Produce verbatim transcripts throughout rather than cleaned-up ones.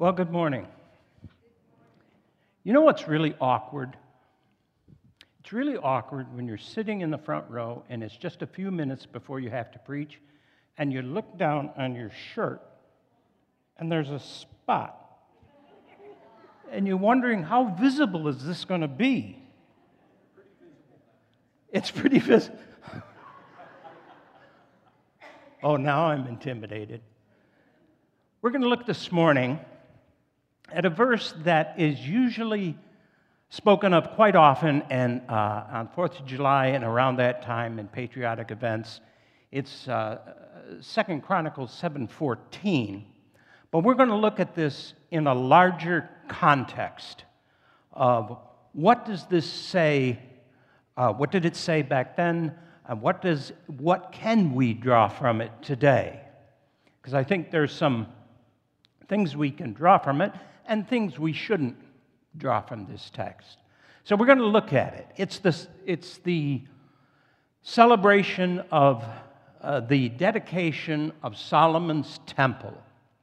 Well, good morning. You know what's really awkward? It's really awkward when you're sitting in the front row and it's just a few minutes before you have to preach, and you look down on your shirt and there's a spot. And you're wondering, how visible is this going to be? It's pretty visible. Oh, now I'm intimidated. We're going to look this morning at a verse that is usually spoken of quite often and uh, on fourth of July and around that time in patriotic events. It's uh, Second Chronicles seven fourteen. But we're going to look at this in a larger context of what does this say, uh, what did it say back then, and what does what can we draw from it today? Because I think there's some things we can draw from it and things we shouldn't draw from this text. So we're going to look at it. It's the, it's the celebration of uh, the dedication of Solomon's temple.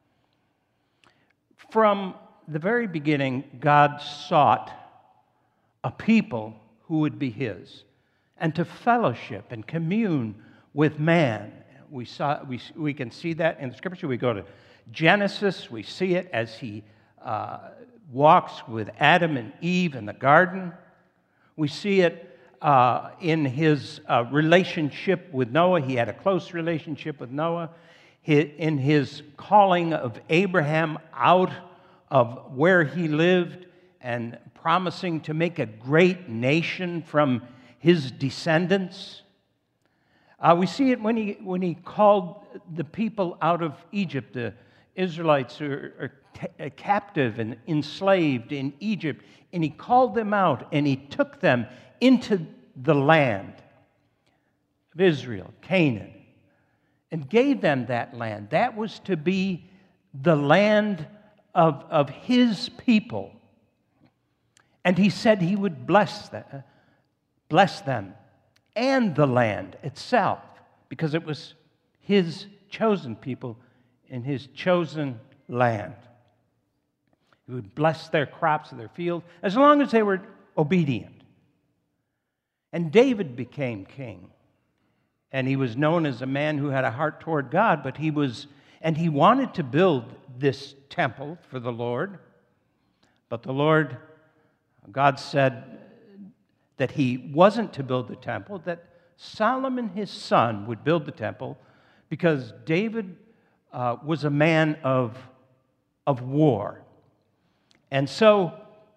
From the very beginning, God sought a people who would be His and to fellowship and commune with man. We, saw, we, we can see that in the Scripture. We go to Genesis, we see it as He uh, walks with Adam and Eve in the garden. We see it uh, in His uh, relationship with Noah. He had a close relationship with Noah. He, in His calling of Abraham out of where he lived and promising to make a great nation from his descendants. Uh, we see it when he, when he called the people out of Egypt. The Israelites are, are t- captive and enslaved in Egypt, and He called them out, and He took them into the land of Israel, Canaan, and gave them that land. That was to be the land of, of His people. And He said He would bless them, bless them and the land itself, because it was His chosen people in His chosen land. He would bless their crops of their field as long as they were obedient. And David became king. And he was known as a man who had a heart toward God, but he was, and he wanted to build this temple for the Lord. But the Lord, God said that He wasn't to build the temple, that Solomon, his son, would build the temple, because David uh, was a man of, of war. And so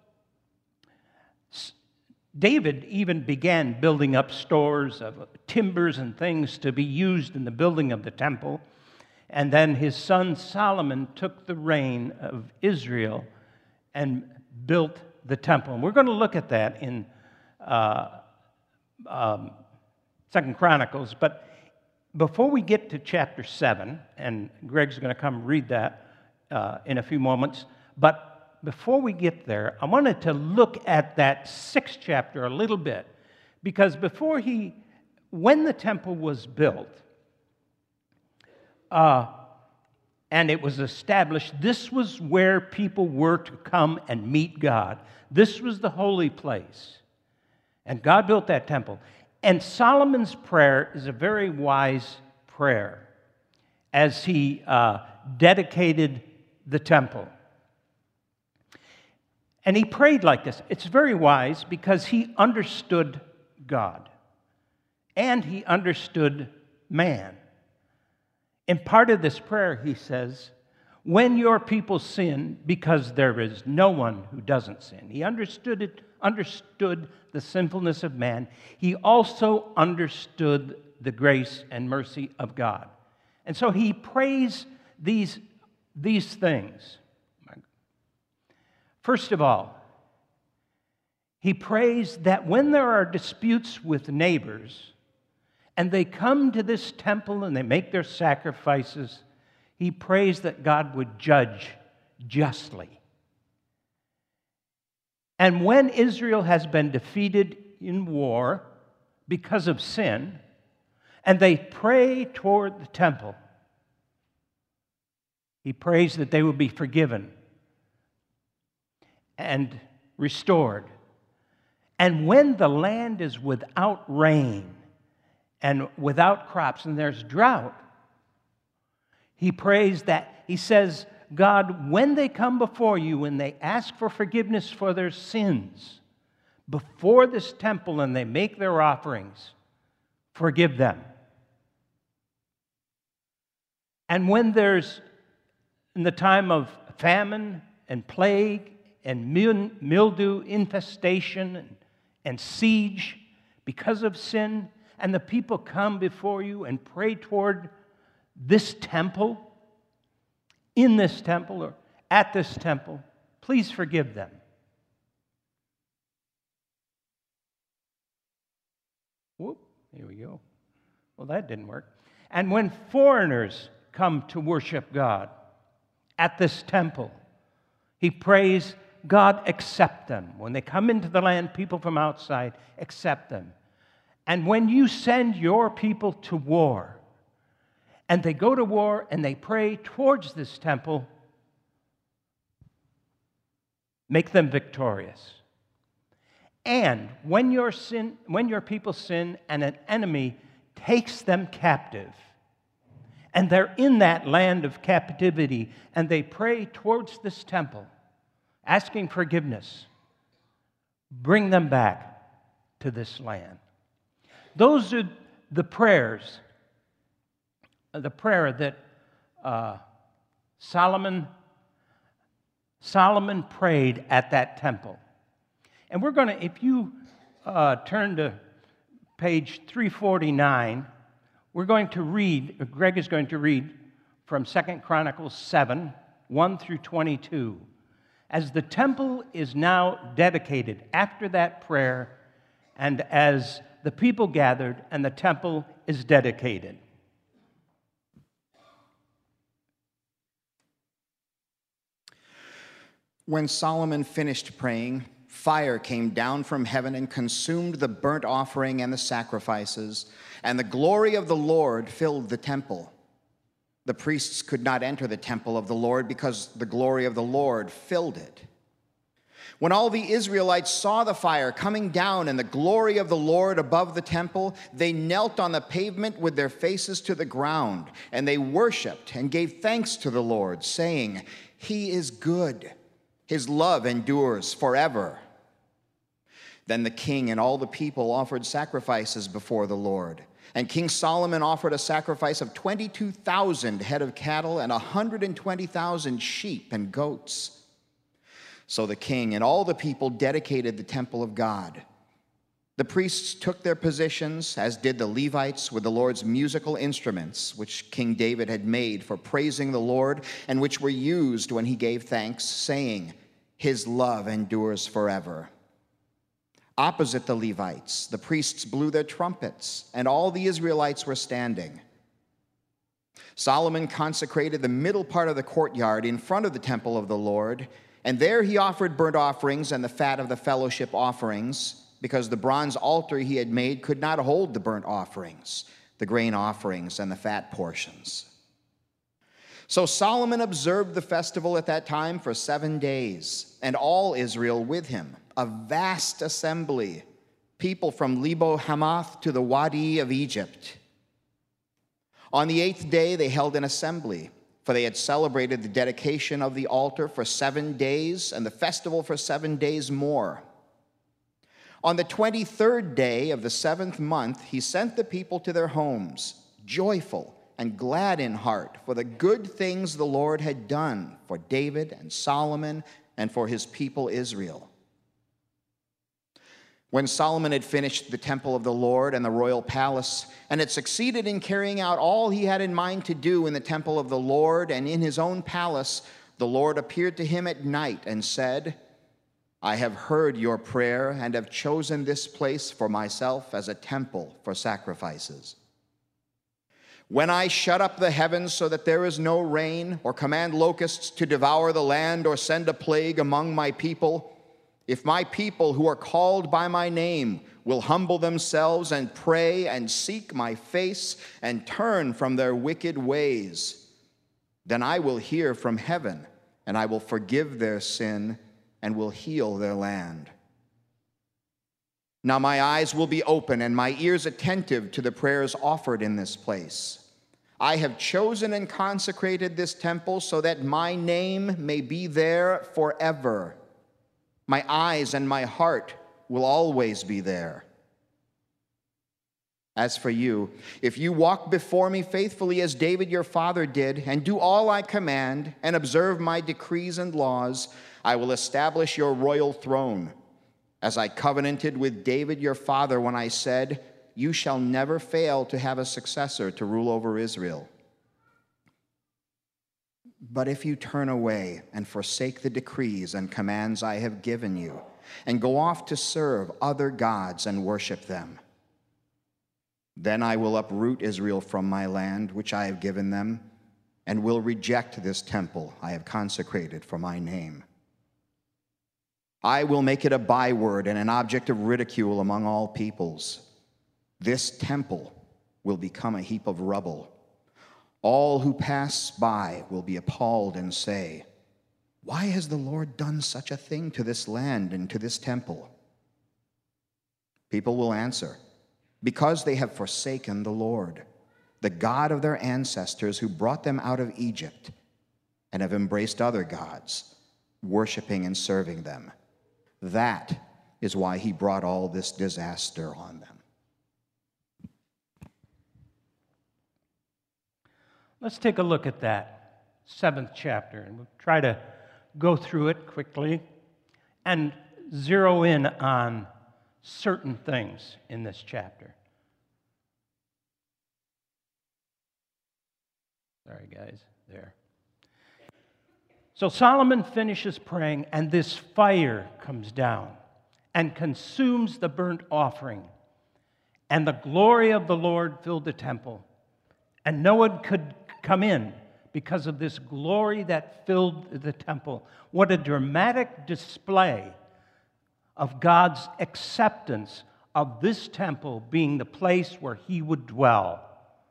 David even began building up stores of timbers and things to be used in the building of the temple. And then his son Solomon took the reign of Israel and built the temple. And we're going to look at that in uh, um, Second Chronicles. But before we get to chapter seven, and Greg's going to come read that uh, in a few moments, but before we get there, I wanted to look at that sixth chapter a little bit, because before he, when the temple was built, uh, and it was established, this was where people were to come and meet God. This was the holy place. And God built that temple. And Solomon's prayer is a very wise prayer as he uh, dedicated the temple. And he prayed like this. It's very wise because he understood God and he understood man. In part of this prayer, he says, when your people sin, because there is no one who doesn't sin. He understood it, understood the sinfulness of man. He also understood the grace and mercy of God. And so he prays these, these things. First of all, he prays that when there are disputes with neighbors and they come to this temple and they make their sacrifices, he prays that God would judge justly. And when Israel has been defeated in war because of sin, and they pray toward the temple, he prays that they will be forgiven and restored. And when the land is without rain and without crops and there's drought, he prays that, he says, God, when they come before you and they ask for forgiveness for their sins before this temple and they make their offerings, forgive them. And when there's, in the time of famine and plague and mildew infestation and, and siege because of sin, and the people come before you and pray toward this temple, in this temple or at this temple, please forgive them. Whoop, here we go. Well, that didn't work. And when foreigners come to worship God at this temple, he prays, God, accept them. When they come into the land, people from outside, accept them. And when you send your people to war, and they go to war and they pray towards this temple, make them victorious. And when your sin, when your people sin and an enemy takes them captive, and they're in that land of captivity, and they pray towards this temple, asking forgiveness, bring them back to this land. Those are the prayers, the prayer that uh, Solomon, Solomon prayed at that temple. And we're going to, if you uh, turn to page three forty-nine, we're going to read, Greg is going to read from Second Chronicles seven, one through twenty-two. As the temple is now dedicated after that prayer, and as the people gathered and the temple is dedicated. When Solomon finished praying, fire came down from heaven and consumed the burnt offering and the sacrifices, and the glory of the Lord filled the temple. The priests could not enter the temple of the Lord because the glory of the Lord filled it. When all the Israelites saw the fire coming down and the glory of the Lord above the temple, they knelt on the pavement with their faces to the ground, and they worshiped and gave thanks to the Lord, saying, "He is good. His love endures forever." Then the king and all the people offered sacrifices before the Lord. And King Solomon offered a sacrifice of twenty-two thousand head of cattle and one hundred twenty thousand sheep and goats. So the king and all the people dedicated the temple of God. The priests took their positions, as did the Levites, with the Lord's musical instruments, which King David had made for praising the Lord, and which were used when he gave thanks, saying, "His love endures forever." Opposite the Levites, the priests blew their trumpets, and all the Israelites were standing. Solomon consecrated the middle part of the courtyard in front of the temple of the Lord, and there he offered burnt offerings and the fat of the fellowship offerings, because the bronze altar he had made could not hold the burnt offerings, the grain offerings, and the fat portions. So Solomon observed the festival at that time for seven days, and all Israel with him, a vast assembly, people from Lebo Hamath to the Wadi of Egypt. On the eighth day they held an assembly, for they had celebrated the dedication of the altar for seven days and the festival for seven days more. On the twenty-third day of the seventh month, he sent the people to their homes, joyful and glad in heart for the good things the Lord had done for David and Solomon and for his people Israel. When Solomon had finished the temple of the Lord and the royal palace, and had succeeded in carrying out all he had in mind to do in the temple of the Lord and in his own palace, the Lord appeared to him at night and said, "I have heard your prayer and have chosen this place for myself as a temple for sacrifices. When I shut up the heavens so that there is no rain, or command locusts to devour the land, or send a plague among my people, if my people who are called by my name will humble themselves and pray and seek my face and turn from their wicked ways, then I will hear from heaven and I will forgive their sin and will heal their land. Now my eyes will be open and my ears attentive to the prayers offered in this place. I have chosen and consecrated this temple so that my name may be there forever. My eyes and my heart will always be there. As for you, if you walk before me faithfully as David your father did, and do all I command, and observe my decrees and laws, I will establish your royal throne, as I covenanted with David your father when I said, you shall never fail to have a successor to rule over Israel. But if you turn away and forsake the decrees and commands I have given you, and go off to serve other gods and worship them, then I will uproot Israel from my land, which I have given them, and will reject this temple I have consecrated for my name. I will make it a byword and an object of ridicule among all peoples. This temple will become a heap of rubble. All who pass by will be appalled and say, why has the Lord done such a thing to this land and to this temple? People will answer, because they have forsaken the Lord, the God of their ancestors who brought them out of Egypt, and have embraced other gods, worshiping and serving them. That is why he brought all this disaster on them. Let's take a look at that seventh chapter, and we'll try to go through it quickly and zero in on certain things in this chapter. Sorry, guys, there. So Solomon finishes praying, and this fire comes down and consumes the burnt offering. And the glory of the Lord filled the temple. And no one could come in because of this glory that filled the temple. What a dramatic display of God's acceptance of this temple being the place where he would dwell.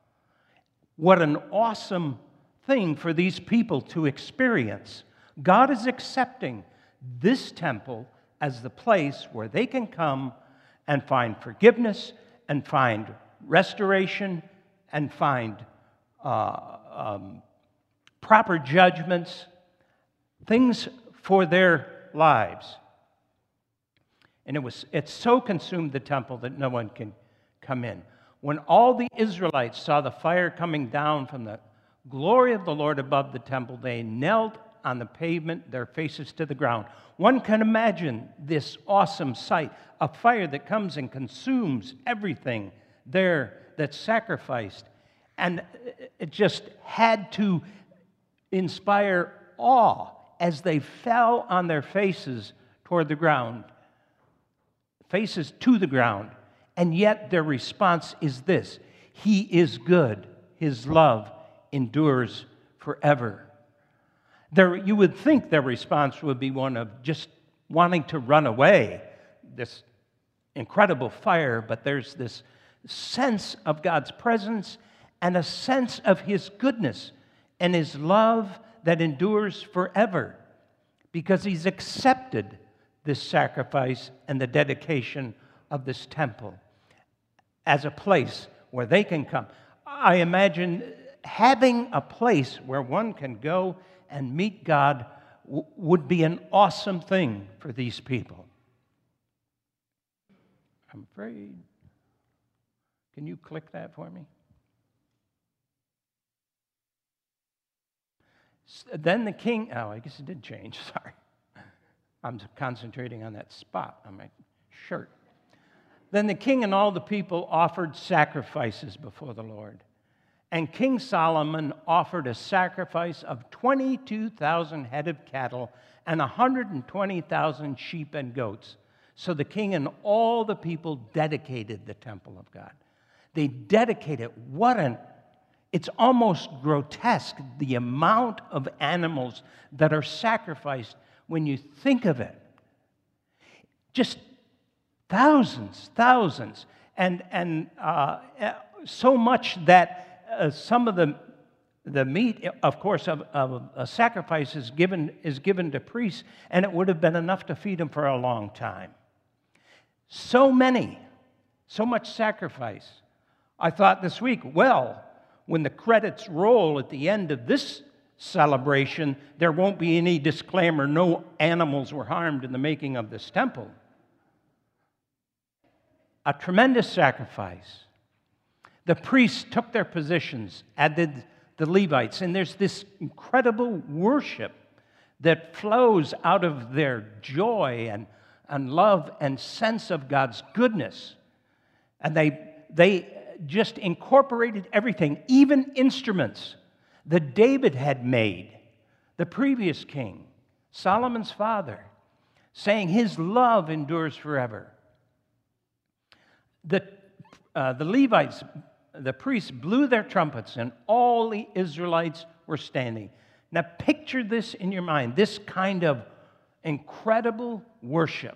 What an awesome thing for these people to experience. God is accepting this temple as the place where they can come and find forgiveness and find restoration and find uh, um, proper judgments, things for their lives. And it was it so consumed the temple that no one can come in. When all the Israelites saw the fire coming down from the glory of the Lord above the temple, they knelt on the pavement, their faces to the ground. One can imagine this awesome sight, a fire that comes and consumes everything there that's sacrificed. And it just had to inspire awe as they fell on their faces toward the ground, faces to the ground. And yet their response is this: He is good. His love endures forever. There, you would think their response would be one of just wanting to run away, this incredible fire, but there's this sense of God's presence and a sense of His goodness and His love that endures forever because He's accepted this sacrifice and the dedication of this temple as a place where they can come. I imagine having a place where one can go and meet God w- would be an awesome thing for these people. I'm afraid. Can you click that for me? Then the king, oh, I guess it did change, sorry. I'm concentrating on that spot on my shirt. Then the king and all the people offered sacrifices before the Lord. And King Solomon offered a sacrifice of twenty-two thousand head of cattle and one hundred twenty thousand sheep and goats. So the king and all the people dedicated the temple of God. They dedicated, what an, it's almost grotesque, the amount of animals that are sacrificed when you think of it. Just thousands, thousands. And, and uh, so much that uh, some of the the meat, of course, of, of a sacrifice is given, is given to priests, and it would have been enough to feed them for a long time. So many, so much sacrifice. I thought this week, well, when the credits roll at the end of this celebration, there won't be any disclaimer, no animals were harmed in the making of this temple. A tremendous sacrifice. The priests took their positions, added the Levites, and there's this incredible worship that flows out of their joy and, and love and sense of God's goodness. And they, they just incorporated everything, even instruments that David had made, the previous king, Solomon's father, saying his love endures forever. The, uh, the Levites, the priests blew their trumpets, and all the Israelites were standing. Now picture this in your mind, this kind of incredible worship.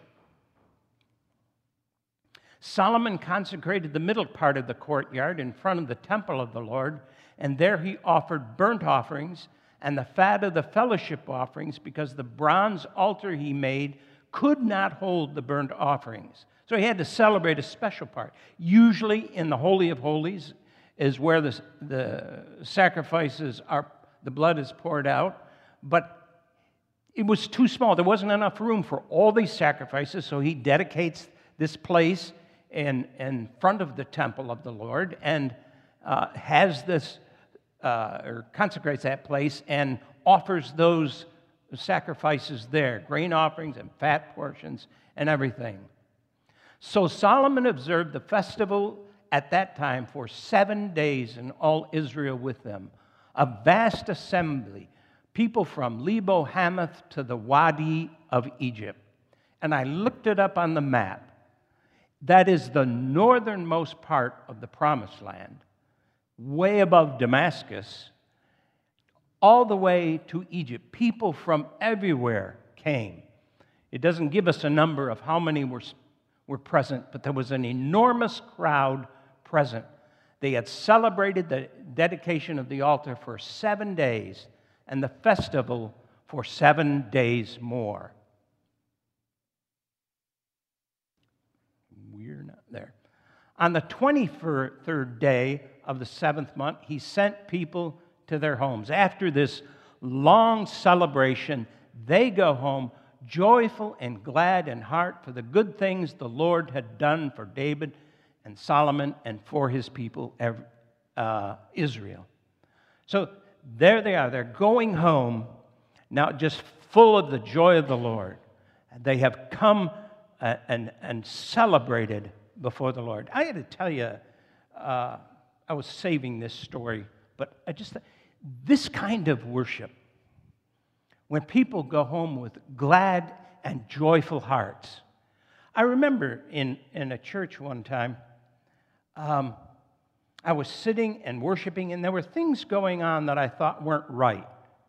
Solomon consecrated the middle part of the courtyard in front of the temple of the Lord, and there he offered burnt offerings and the fat of the fellowship offerings, because the bronze altar he made could not hold the burnt offerings. So he had to celebrate a special part. Usually in the Holy of Holies is where the, the sacrifices are, the blood is poured out, but it was too small. There wasn't enough room for all these sacrifices, so he dedicates this place in, in front of the temple of the Lord and uh, has this, uh, or consecrates that place and offers those sacrifices there, grain offerings and fat portions and everything. So Solomon observed the festival at that time for seven days, and all Israel with them. A vast assembly, people from Lebo Hamath to the Wadi of Egypt. And I looked it up on the map. That is the northernmost part of the Promised Land, way above Damascus, all the way to Egypt. People from everywhere came. It doesn't give us a number of how many were were present, but there was an enormous crowd present. They had celebrated the dedication of the altar for seven days and the festival for seven days more. We're not there. On the twenty-third day of the seventh month, he sent people to their homes. After this long celebration, they go home joyful and glad in heart for the good things the Lord had done for David and Solomon and for his people, uh, Israel. So there they are. They're going home now just full of the joy of the Lord. They have come uh, and, and celebrated before the Lord. I had to tell you, uh, I was saving this story, but I just, this kind of worship, when people go home with glad and joyful hearts. I remember in, in a church one time, um, I was sitting and worshiping, and there were things going on that I thought weren't right.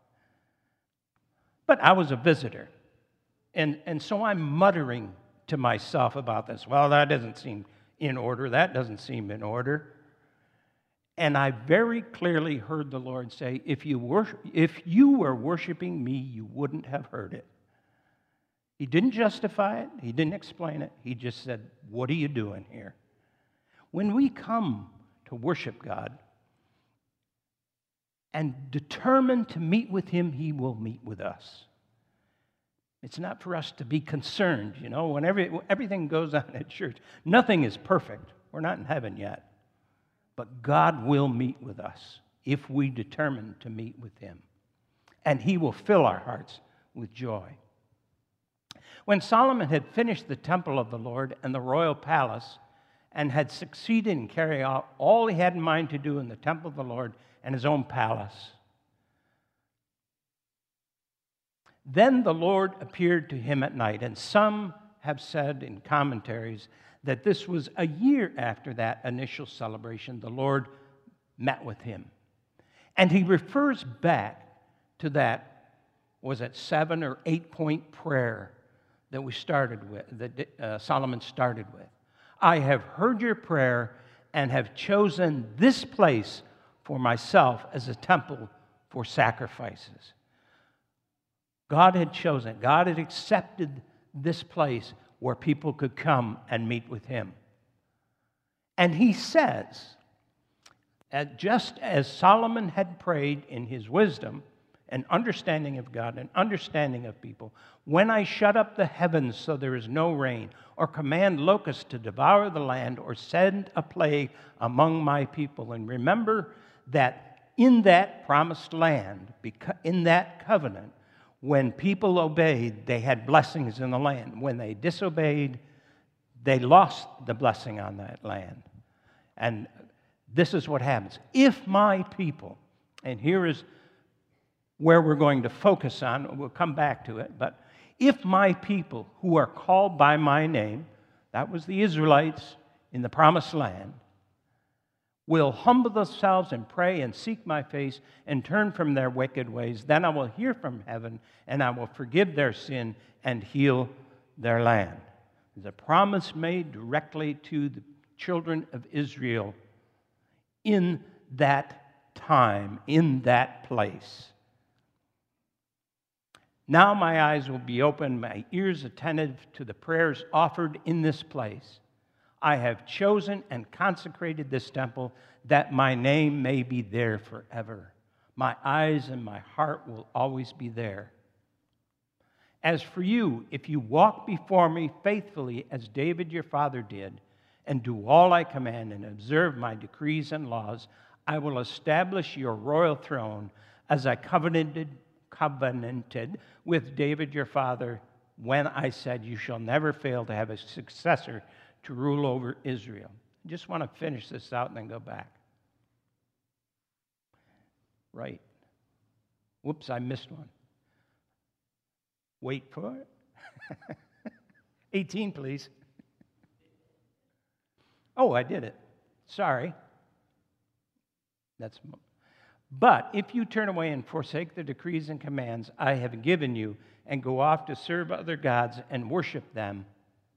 But I was a visitor, and, and so I'm muttering to myself about this. Well, that doesn't seem in order. That doesn't seem in order. And I very clearly heard the Lord say, if you worship, if you were worshiping me, you wouldn't have heard it. He didn't justify it. He didn't explain it. He just said, what are you doing here? When we come to worship God and determined to meet with him, he will meet with us. It's not for us to be concerned, you know, when every, everything goes on at church. Nothing is perfect. We're not in heaven yet. But God will meet with us if we determine to meet with him. And he will fill our hearts with joy. When Solomon had finished the temple of the Lord and the royal palace, and had succeeded in carrying out all he had in mind to do in the temple of the Lord and his own palace, then the Lord appeared to him at night. And some have said in commentaries that this was a year after that initial celebration, the Lord met with him. And he refers back to that, was it seven or eight point prayer that we started with, that uh, Solomon started with. I have heard your prayer and have chosen this place for myself as a temple for sacrifices. God had chosen, God had accepted this place where people could come and meet with him. And he says, that just as Solomon had prayed in his wisdom and understanding of God and understanding of people, when I shut up the heavens so there is no rain, or command locusts to devour the land, or send a plague among my people. And remember that in that promised land, in that covenant, when people obeyed, they had blessings in the land. When they disobeyed, they lost the blessing on that land. And this is what happens. If my people, and here is where we're going to focus on, we'll come back to it, but if my people who are called by my name, that was the Israelites in the promised land, will humble themselves and pray and seek my face and turn from their wicked ways, then I will hear from heaven and I will forgive their sin and heal their land. There's a promise made directly to the children of Israel in that time, in that place. Now my eyes will be open, my ears attentive to the prayers offered in this place. I have chosen and consecrated this temple that my name may be there forever. My eyes and my heart will always be there. As for you, if you walk before me faithfully as David your father did, and do all I command and observe my decrees and laws, I will establish your royal throne as I covenanted covenanted with David your father when I said, you shall never fail to have a successor to rule over Israel. I just want to finish this out and then go back. Right. Whoops, I missed one. Wait for it. eighteen, please. Oh, I did it. Sorry. That's. But if you turn away and forsake the decrees and commands I have given you, and go off to serve other gods and worship them,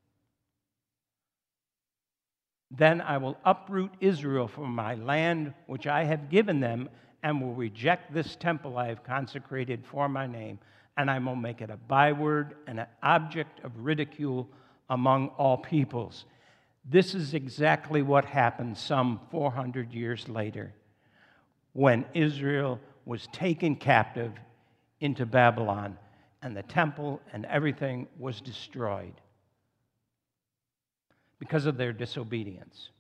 then I will uproot Israel from my land which I have given them, and will reject this temple I have consecrated for my name, and I will make it a byword and an object of ridicule among all peoples. This is exactly what happened some four hundred years later, when Israel was taken captive into Babylon, and the temple and everything was destroyed because of their disobedience.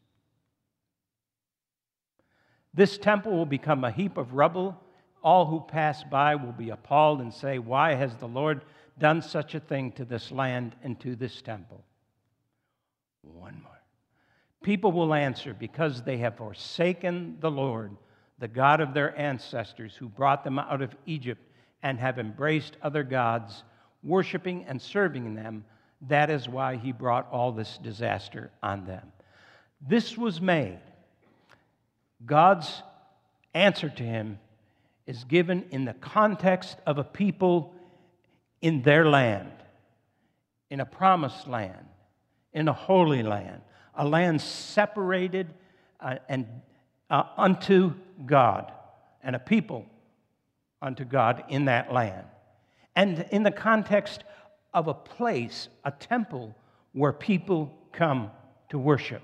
This temple will become a heap of rubble. All who pass by will be appalled and say, why has the Lord done such a thing to this land and to this temple? One more. People will answer, because they have forsaken the Lord, the God of their ancestors, who brought them out of Egypt, and have embraced other gods, worshiping and serving them. That is why he brought all this disaster on them. This was made. God's answer to him is given in the context of a people in their land, in a promised land, in a holy land, a land separated uh, and uh, unto God, and a people unto God in that land. And in the context of a place, a temple, where people come to worship.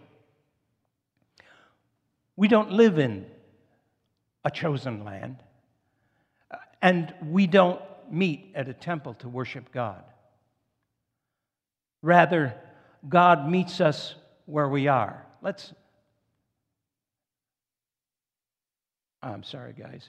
We don't live in a chosen land, and we don't meet at a temple to worship God. Rather, God meets us where we are. Let's, I'm sorry, guys.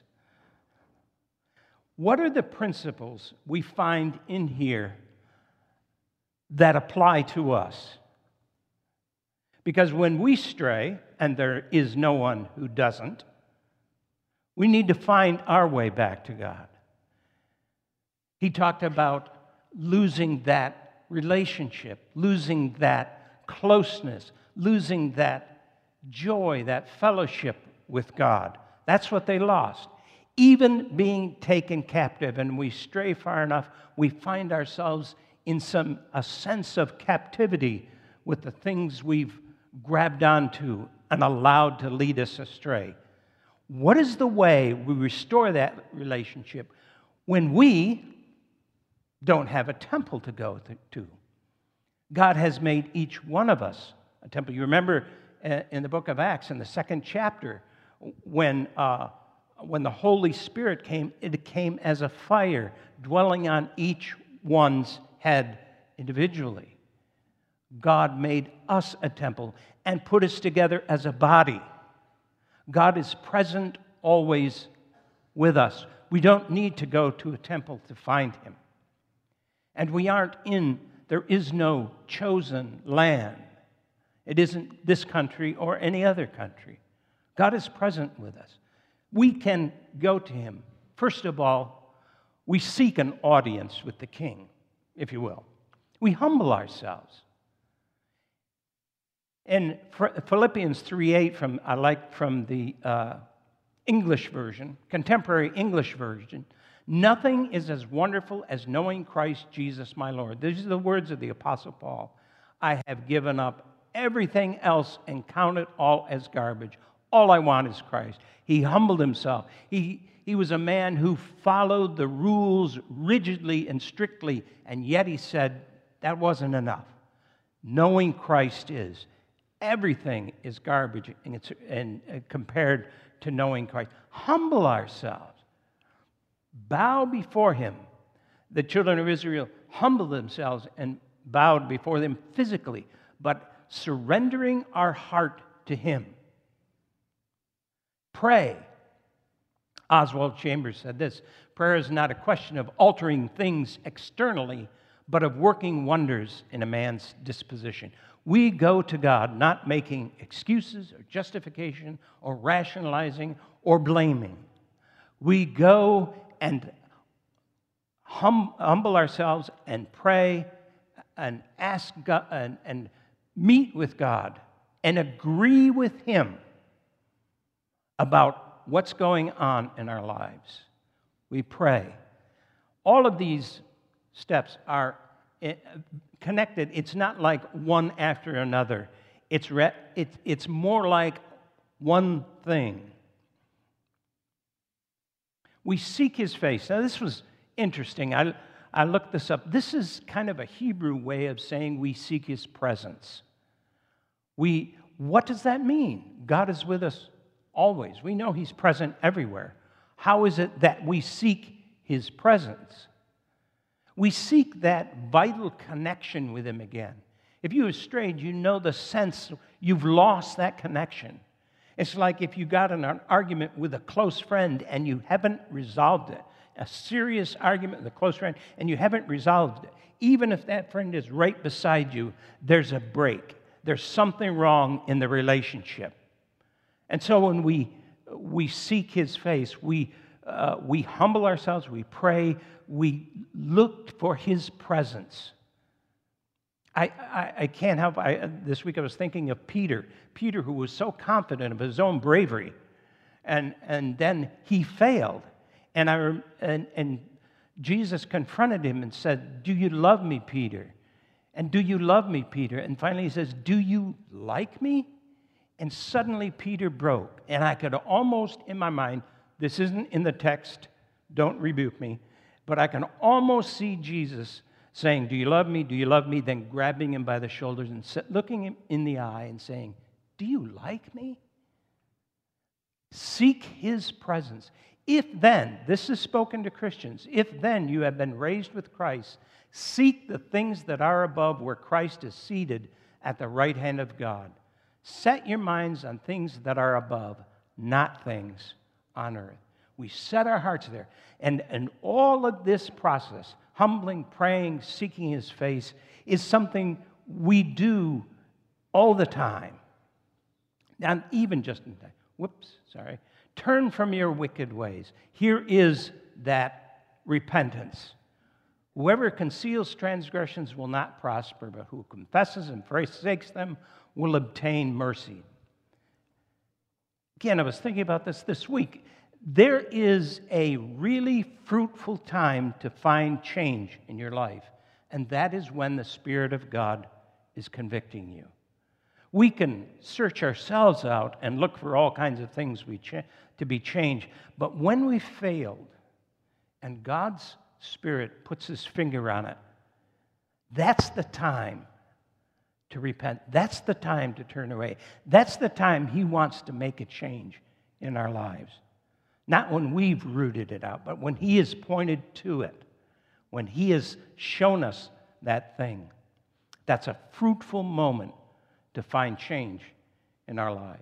What are the principles we find in here that apply to us? Because when we stray, and there is no one who doesn't, we need to find our way back to God. He talked about losing that relationship, losing that closeness, losing that joy, that fellowship with God. That's what they lost. Even being taken captive, and we stray far enough, we find ourselves in some a sense of captivity with the things we've grabbed onto and allowed to lead us astray. What is the way we restore that relationship when we don't have a temple to go to? God has made each one of us a temple. You remember in the book of Acts, in the second chapter, when, uh, when the Holy Spirit came, it came as a fire, dwelling on each one's head individually. God made us a temple and put us together as a body. God is present always with us. We don't need to go to a temple to find him. And we aren't in, there is no chosen land. It isn't this country or any other country. God is present with us. We can go to him. First of all, we seek an audience with the King, if you will. We humble ourselves. In Philippians three eight, from I like from the uh, English version, contemporary English version, nothing is as wonderful as knowing Christ Jesus my Lord. These are the words of the Apostle Paul. I have given up everything else and count it all as garbage. All I want is Christ. He humbled himself. He, he was a man who followed the rules rigidly and strictly, and yet he said that wasn't enough. Knowing Christ is. Everything is garbage and, it's, and uh, compared to knowing Christ. Humble ourselves. Bow before him. The children of Israel humbled themselves and bowed before them physically, but surrendering our heart to him. Pray. Oswald Chambers said this: prayer is not a question of altering things externally, but of working wonders in a man's disposition. We go to God not making excuses or justification or rationalizing or blaming. We go and hum, humble ourselves and pray and ask God and, and meet with God and agree with him about what's going on in our lives. We pray. All of these steps are connected. It's not like one after another. It's, re- it, it's more like one thing. We seek his face. Now, this was interesting. I, I looked this up. This is kind of a Hebrew way of saying we seek his presence. We, what does that mean? God is with us always. We know he's present everywhere. How is it that we seek his presence? We seek that vital connection with him again. If you have strayed, you know the sense you've lost that connection. It's like if you got in an argument with a close friend and you haven't resolved it, a serious argument with a close friend, and you haven't resolved it. Even if that friend is right beside you, there's a break. There's something wrong in the relationship. And so when we, we seek his face, we, uh, we humble ourselves, we pray, we look for his presence. I, I, I can't help, I, this week I was thinking of Peter. Peter, who was so confident of his own bravery, and, and then he failed. And, I, and, and Jesus confronted him and said, do you love me, Peter? And do you love me, Peter? And finally he says, do you like me? And suddenly Peter broke. And I could almost, in my mind, this isn't in the text, don't rebuke me, but I can almost see Jesus saying, do you love me? Do you love me? Then grabbing him by the shoulders and looking him in the eye and saying, do you like me? Seek his presence. If then, this is spoken to Christians, if then you have been raised with Christ, seek the things that are above where Christ is seated at the right hand of God. Set your minds on things that are above, not things on earth. We set our hearts there. And, and all of this process, humbling, praying, seeking his face, is something we do all the time. Not even just in time. Whoops, sorry. Turn from your wicked ways. Here is that repentance. Whoever conceals transgressions will not prosper, but who confesses and forsakes them will obtain mercy. Again, I was thinking about this this week. There is a really fruitful time to find change in your life, and that is when the Spirit of God is convicting you. We can search ourselves out and look for all kinds of things we cha- to be changed. But when we failed and God's Spirit puts His finger on it, that's the time to repent. That's the time to turn away. That's the time He wants to make a change in our lives. Not when we've rooted it out, but when He has pointed to it, when He has shown us that thing. That's a fruitful moment to find change in our lives.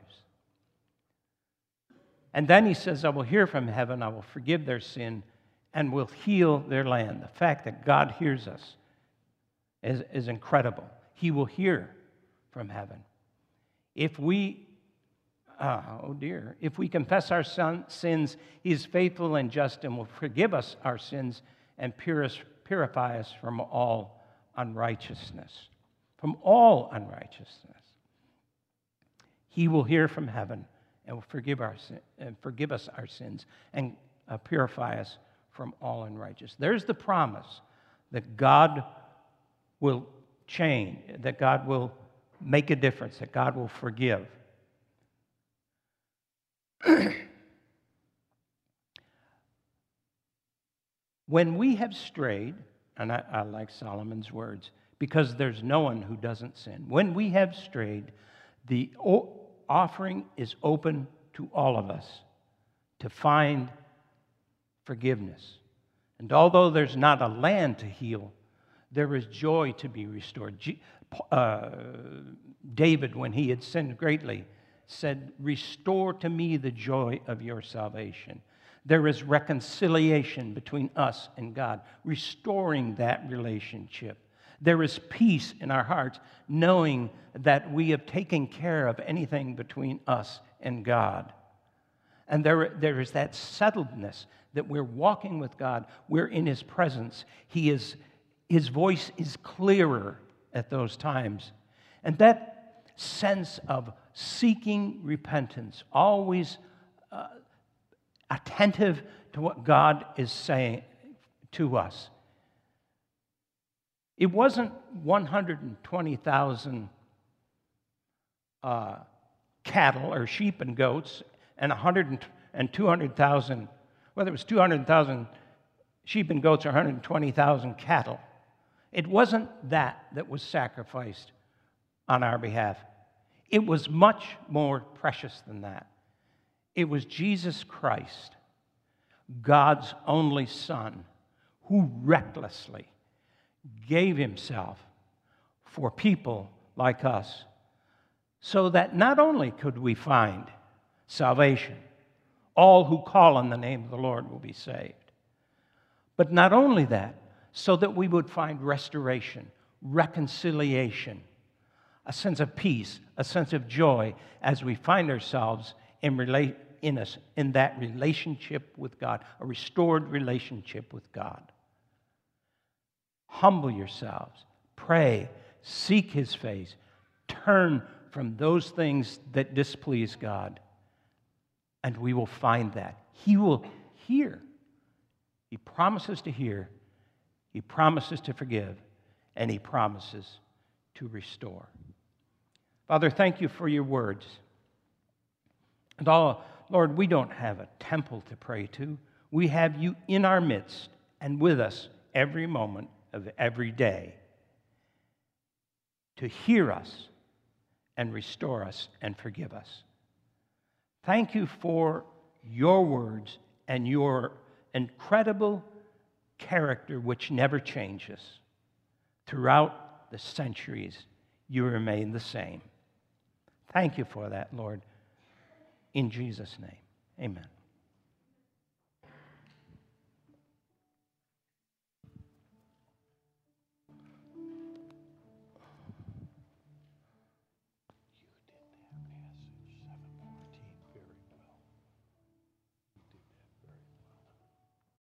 And then He says, I will hear from heaven, I will forgive their sin, and will heal their land. The fact that God hears us is, is incredible. He will hear from heaven. If we, uh, oh dear, if we confess our son, sins, He is faithful and just and will forgive us our sins and purify purify us from all unrighteousness. From all unrighteousness. He will hear from heaven and will forgive our sin, and forgive us our sins and uh, purify us from all unrighteousness. There's the promise that God will change, that God will make a difference, that God will forgive. When we have strayed, and I, I like Solomon's words, because there's no one who doesn't sin. When we have strayed, the offering is open to all of us to find forgiveness. And although there's not a land to heal, there is joy to be restored. Uh, David, when he had sinned greatly, said, restore to me the joy of your salvation. There is reconciliation between us and God, restoring that relationship. There is peace in our hearts, knowing that we have taken care of anything between us and God. And there, there is that settledness that we're walking with God. We're in His presence. He is, His voice is clearer at those times. And that sense of seeking repentance, always uh, attentive to what God is saying to us. It wasn't one hundred twenty thousand uh, cattle or sheep and goats and one hundred and two hundred thousand, whether it was two hundred thousand sheep and goats or one hundred twenty thousand cattle. It wasn't that that was sacrificed on our behalf. It was much more precious than that. It was Jesus Christ, God's only Son, who recklessly gave Himself for people like us, so that not only could we find salvation, all who call on the name of the Lord will be saved, but not only that, so that we would find restoration, reconciliation, a sense of peace, a sense of joy as we find ourselves in, rela- in, us, in that relationship with God, a restored relationship with God. Humble yourselves, pray, seek His face, turn from those things that displease God, and we will find that. He will hear. He promises to hear, He promises to forgive, and He promises to restore. Father, thank You for Your words. And all, Lord, we don't have a temple to pray to. We have You in our midst and with us every moment of every day to hear us and restore us and forgive us. Thank You for Your words and Your incredible character which never changes. Throughout the centuries, You remain the same. Thank You for that, Lord. In Jesus' name, amen.